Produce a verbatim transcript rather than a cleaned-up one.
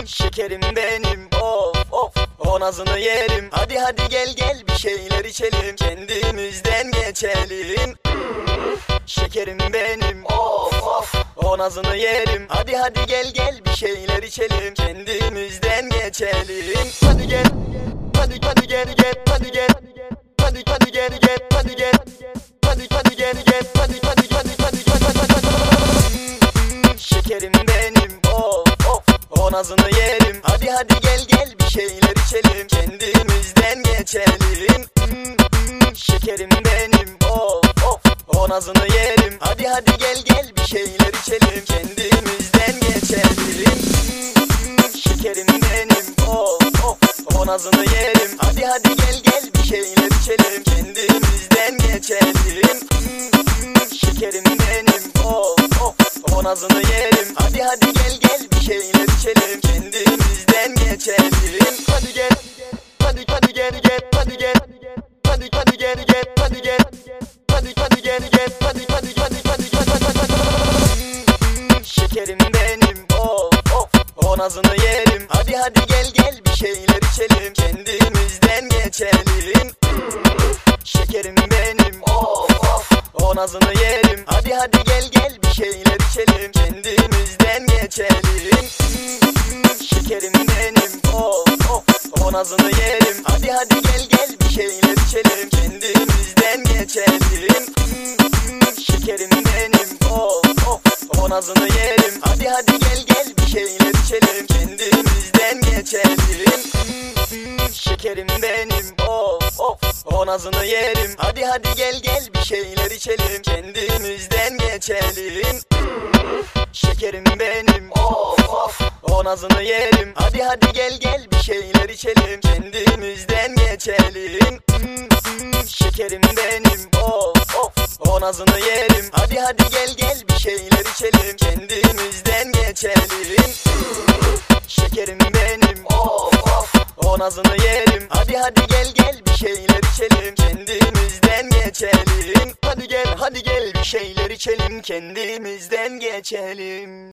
Şekerim benim, of of, o nazını yerim. Hadi hadi gel gel bir şeyler içelim, kendimizden geçelim. Şekerim benim, of of, o nazını yerim. Hadi hadi gel gel bir şeyler içelim, kendimizden geçelim. Hadi gel, hadi hadi gel gel, hadi gel, hadi hadi gel gel, hadi gel, hadi hadi gel gel, hadi hadi hadi hadi hadi hadi. Şekerim benim, of of, o nazını yerim. Hadi hadi gel gel bir şeyler içelim, kendimizden geçelim. Şekerim benim, of of, o nazını yerim. Hadi hadi gel gel bir şeyler içelim, kendimizden geçelim. Şekerim benim, of of, o nazını yerim. Hadi hadi gel gel bir şeyler içelim, kendimizden geçelim. Şekerim benim, of of, o nazını yerim. Hadi hadi gel gel bir şeyler içelim, kendimizden geçelim. Hadi gel, hadi hadi gel gel, hadi gel, hadi hadi gel gel, hadi gel, hadi hadi gel gel, hadi hadi hadi hadi hadi hadi. Şekerim benim, of of, o nazını yerim. Hadi hadi gel gel bir şeyler içelim, kendimizden geçelim. Şekerim benim, of of, o nazını yerim. Hadi hadi gel gel bir şeyler içelim, kendimizden geçelim. Şekerim benim, of of, o nazını yerim. Hadi hadi gel gel bir şeyler içelim, kendimizden geçelim. Şekerim benim, of of, o nazını yerim. Hadi hadi gel gel bir şeyler içelim, kendimizden geçelim. Şekerim benim, of of, o nazını yerim. Hadi hadi gel gel bir şeyler içelim, kendimizden geçelim. Şekerim benim, of of, o nazını yerim. Hadi hadi gel gel bir şeyler içelim, kendimizden geçelim. Şekerim benim, of of, o nazını yerim. Hadi hadi gel gel bir şeyler içelim, kendimizden geçelim. Şekerim benim, of of, o nazını yerim. Hadi hadi gel gel bir şeyler içelim, kendimizden geçelim. Hadi gel hadi gel bir şeyler içelim, kendimizden geçelim.